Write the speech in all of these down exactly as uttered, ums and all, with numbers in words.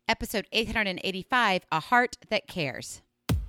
episode eight hundred eighty-five, A Heart That Cares.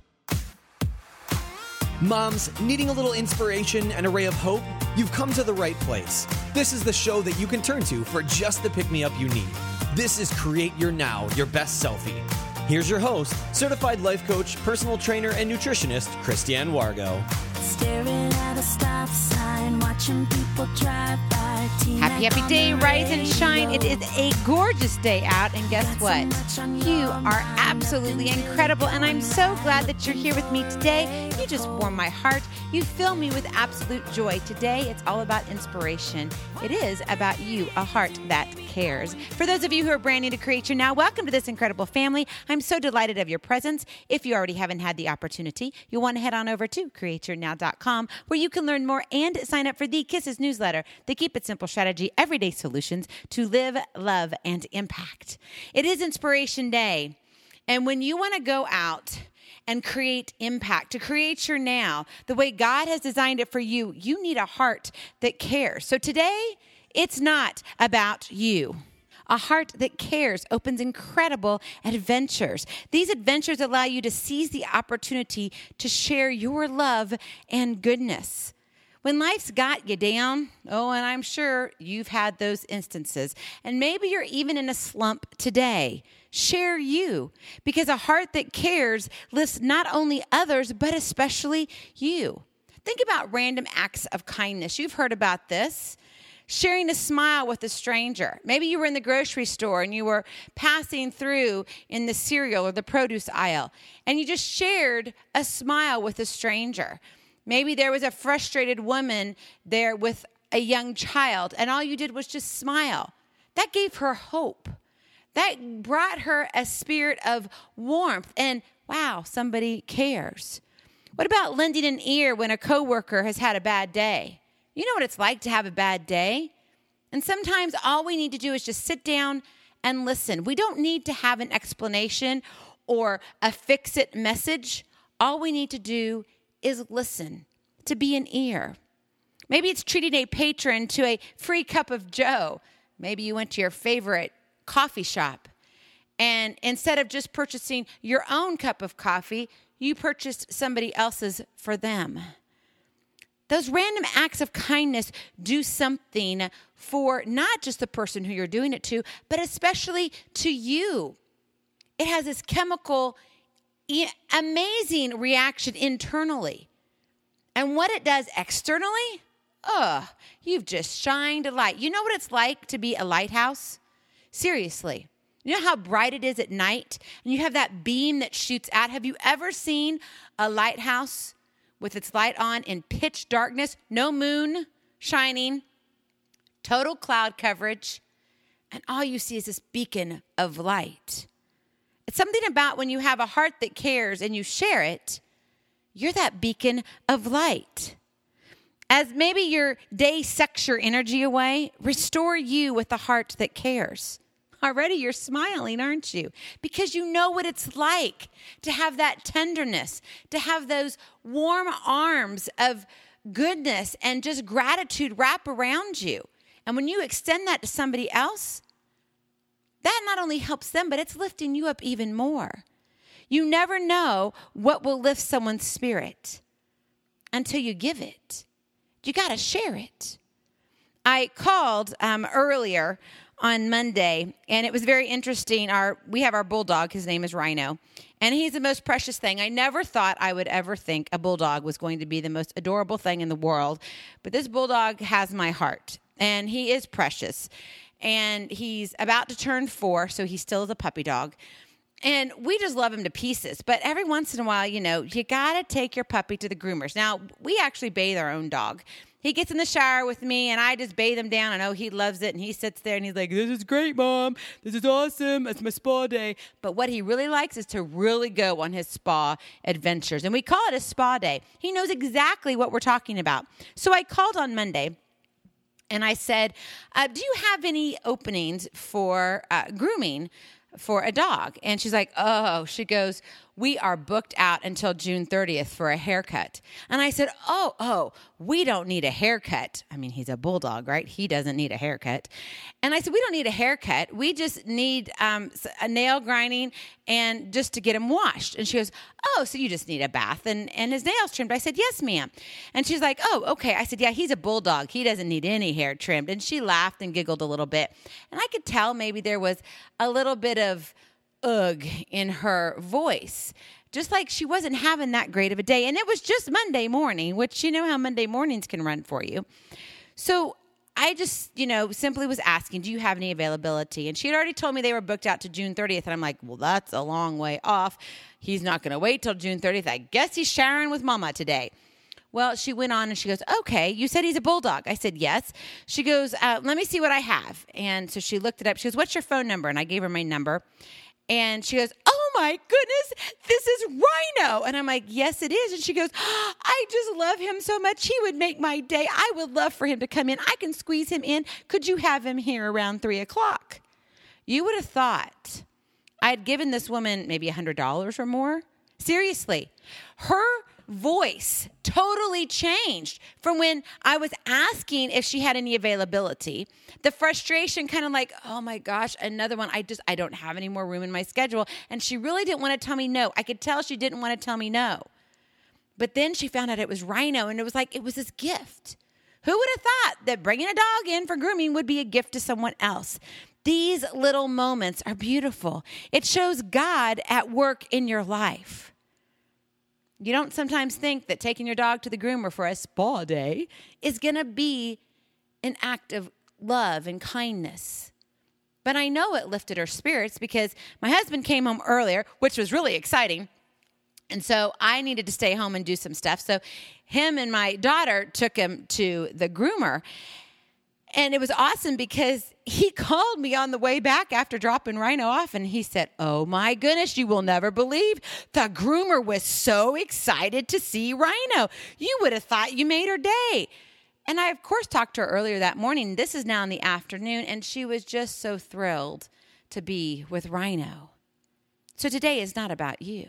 Moms, needing a little inspiration and a ray of hope? You've come to the right place. This is the show that you can turn to for just the pick-me-up you need. This is Create Your Now, Your Best Selfie. Here's your host, certified life coach, personal trainer, and nutritionist, Christiane Wargo. Staring at a stop sign, watching people drive by. Happy, happy day, rise and shine. It is a gorgeous day out, and guess what? You are absolutely incredible, and I'm so glad that you're here with me today. You just warm my heart. You fill me with absolute joy. Today, it's all about inspiration. It is about you, a heart that cares. For those of you who are brand new to Create Your Now, welcome to this incredible family. I'm so delighted of your presence. If you already haven't had the opportunity, you'll want to head on over to create your now dot com, where you can learn more and sign up for the Kisses newsletter, the Keep It Simple Strategy Everyday Solutions to Live, Love, and Impact. It is Inspiration Day, and when you want to go out and create impact, to create your now, the way God has designed it for you, you need a heart that cares. So today, it's not about you. A heart that cares opens incredible adventures. These adventures allow you to seize the opportunity to share your love and goodness. When life's got you down, oh, and I'm sure you've had those instances, and maybe you're even in a slump today, share you, because a heart that cares lifts not only others, but especially you. Think about random acts of kindness. You've heard about this. Sharing a smile with a stranger. Maybe you were in the grocery store and you were passing through in the cereal or the produce aisle, and you just shared a smile with a stranger. Maybe there was a frustrated woman there with a young child, and all you did was just smile. That gave her hope. That brought her a spirit of warmth, and wow, somebody cares. What about lending an ear when a coworker has had a bad day? You know what it's like to have a bad day. And sometimes all we need to do is just sit down and listen. We don't need to have an explanation or a fix-it message. All we need to do is listen, to be an ear. Maybe it's treating a patron to a free cup of joe. Maybe you went to your favorite coffee shop, and instead of just purchasing your own cup of coffee, you purchased somebody else's for them. Those random acts of kindness do something for not just the person who you're doing it to, but especially to you. It has this chemical, amazing reaction internally. And what it does externally, oh, you've just shined a light. You know what it's like to be a lighthouse? Seriously. You know how bright it is at night? And you have that beam that shoots out. Have you ever seen a lighthouse with its light on in pitch darkness, no moon shining, total cloud coverage, and all you see is this beacon of light? It's something about when you have a heart that cares and you share it, you're that beacon of light. As maybe your day sucks your energy away, restore you with a heart that cares. Already you're smiling, aren't you? Because you know what it's like to have that tenderness, to have those warm arms of goodness and just gratitude wrap around you. And when you extend that to somebody else, that not only helps them, but it's lifting you up even more. You never know what will lift someone's spirit until you give it. You got to share it. I called um, earlier on Monday, and it was very interesting. Our we have our bulldog. His name is Rhino, and he's the most precious thing. I never thought I would ever think a bulldog was going to be the most adorable thing in the world, but this bulldog has my heart, and he is precious, and he's about to turn four, so he still is a puppy dog, and we just love him to pieces. But every once in a while, you know, you got to take your puppy to the groomers. Now, we actually bathe our own dog. He gets in the shower with me, and I just bathe him down. I know he loves it, and he sits there, and he's like, this is great, Mom. This is awesome. It's my spa day. But what he really likes is to really go on his spa adventures, and we call it a spa day. He knows exactly what we're talking about. So I called on Monday, and I said, uh, do you have any openings for uh, grooming for a dog? And she's like, oh, she goes, we are booked out until June thirtieth for a haircut. And I said, oh, oh, we don't need a haircut. I mean, he's a bulldog, right? He doesn't need a haircut. And I said, we don't need a haircut. We just need um, a nail grinding and just to get him washed. And she goes, oh, so you just need a bath and, and his nails trimmed. I said, yes, ma'am. And she's like, oh, okay. I said, yeah, he's a bulldog. He doesn't need any hair trimmed. And she laughed and giggled a little bit. And I could tell maybe there was a little bit of ugh in her voice, just like she wasn't having that great of a day. And it was just Monday morning, which you know how Monday mornings can run for you. So I just, you know, simply was asking, do you have any availability? And she had already told me they were booked out to June thirtieth. And I'm like, well, that's a long way off. He's not going to wait till June thirtieth. I guess he's showering with mama today. Well, she went on and she goes, okay, you said he's a bulldog. I said, yes. She goes, uh, let me see what I have. And so she looked it up. She goes, what's your phone number? And I gave her my number. And she goes, oh my goodness, this is Rhino. And I'm like, yes, it is. And she goes, I just love him so much. He would make my day. I would love for him to come in. I can squeeze him in. Could you have him here around three o'clock? You would have thought I had given this woman maybe one hundred dollars or more. Seriously, her voice totally changed from when I was asking if she had any availability. The frustration kind of like, oh my gosh, another one. I just, I don't have any more room in my schedule. And she really didn't want to tell me no. I could tell she didn't want to tell me no. But then she found out it was Rhino, and it was like, it was this gift. Who would have thought that bringing a dog in for grooming would be a gift to someone else? These little moments are beautiful. It shows God at work in your life. You don't sometimes think that taking your dog to the groomer for a spa day is going to be an act of love and kindness. But I know it lifted her spirits because my husband came home earlier, which was really exciting. And so I needed to stay home and do some stuff. So him and my daughter took him to the groomer. And it was awesome because he called me on the way back after dropping Rhino off. And he said, oh my goodness, you will never believe the groomer was so excited to see Rhino. You would have thought you made her day. And I, of course, talked to her earlier that morning. This is now in the afternoon. And she was just so thrilled to be with Rhino. So today is not about you.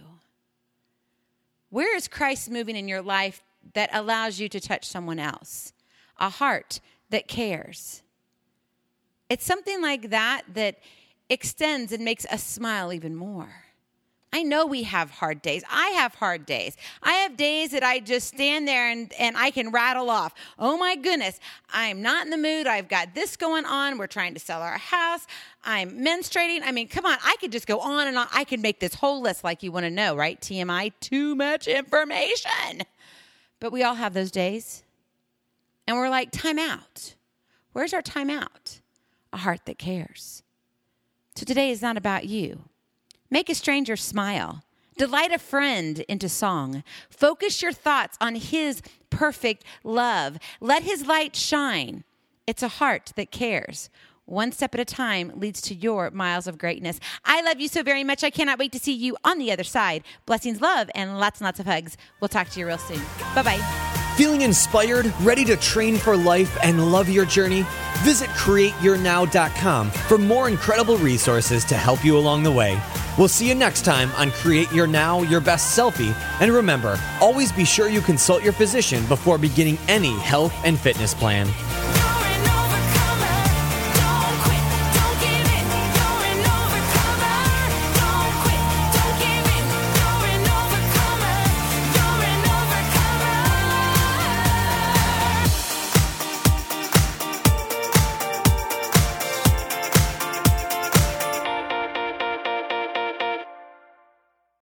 Where is Christ moving in your life that allows you to touch someone else? A heart that cares. It's something like that that extends and makes us smile even more. I know we have hard days. I have hard days. I have days that I just stand there and, and I can rattle off. Oh my goodness, I'm not in the mood. I've got this going on. We're trying to sell our house. I'm menstruating. I mean, come on. I could just go on and on. I can make this whole list like you want to know, right? T M I, too much information. But we all have those days. And we're like, time out. Where's our time out? A heart that cares. So today is not about you. Make a stranger smile. Delight a friend into song. Focus your thoughts on his perfect love. Let his light shine. It's a heart that cares. One step at a time leads to your miles of greatness. I love you so very much. I cannot wait to see you on the other side. Blessings, love, and lots and lots of hugs. We'll talk to you real soon. Bye-bye. Feeling inspired, ready to train for life and love your journey? Visit create your now dot com for more incredible resources to help you along the way. We'll see you next time on Create Your Now, Your Best Selfie. And remember, always be sure you consult your physician before beginning any health and fitness plan.